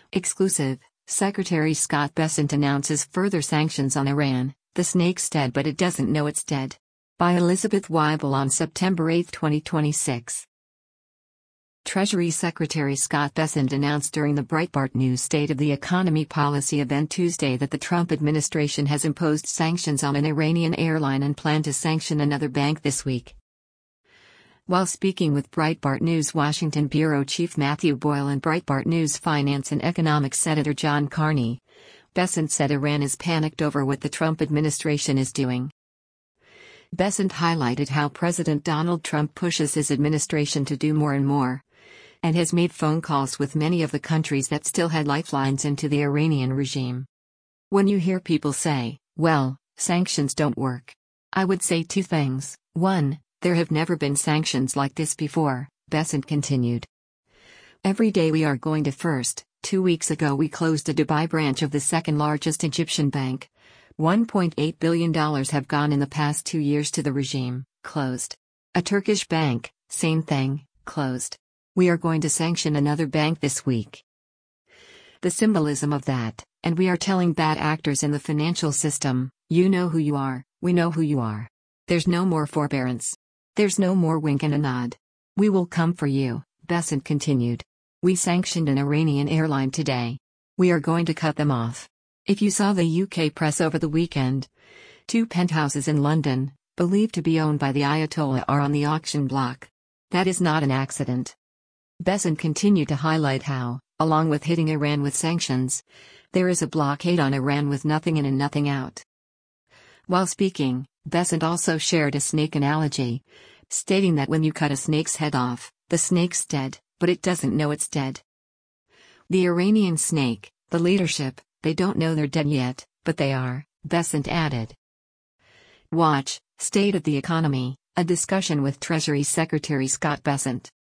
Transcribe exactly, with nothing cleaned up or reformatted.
Exclusive, Secretary Scott Bessent announces further sanctions on Iran. The snake's dead but it doesn't know it's dead. By Elizabeth Weibel on September eighth, twenty twenty-six. Treasury Secretary Scott Bessent announced during the Breitbart News State of the Economy policy event Tuesday that the Trump administration has imposed sanctions on an Iranian airline and planned to sanction another bank this week. While speaking with Breitbart News Washington bureau chief Matthew Boyle and Breitbart News finance and economics editor John Carney, Bessent said Iran is panicked over what the Trump administration is doing. Bessent highlighted how President Donald Trump pushes his administration to do more and more, and has made phone calls with many of the countries that still had lifelines into the Iranian regime. When you hear people say, well, sanctions don't work, I would say two things. One, there have never been sanctions like this before, Bessent continued. Every day we are going to first. Two weeks ago we closed a Dubai branch of the second largest Egyptian bank. one point eight billion dollars have gone in the past two years to the regime, closed. A Turkish bank, same thing, closed. We are going to sanction another bank this week. The symbolism of that, and we are telling bad actors in the financial system, you know who you are, we know who you are. There's no more forbearance. There's no more wink and a nod. We will come for you, Bessent continued. We sanctioned an Iranian airline today. We are going to cut them off. If you saw the U K press over the weekend, two penthouses in London, believed to be owned by the Ayatollah, are on the auction block. That is not an accident. Bessent continued to highlight how, along with hitting Iran with sanctions, there is a blockade on Iran with nothing in and nothing out. While speaking, Bessent also shared a snake analogy, stating that when you cut a snake's head off, the snake's dead, but it doesn't know it's dead. The Iranian snake, the leadership, they don't know they're dead yet, but they are, Bessent added. Watch, State of the Economy, a discussion with Treasury Secretary Scott Bessent.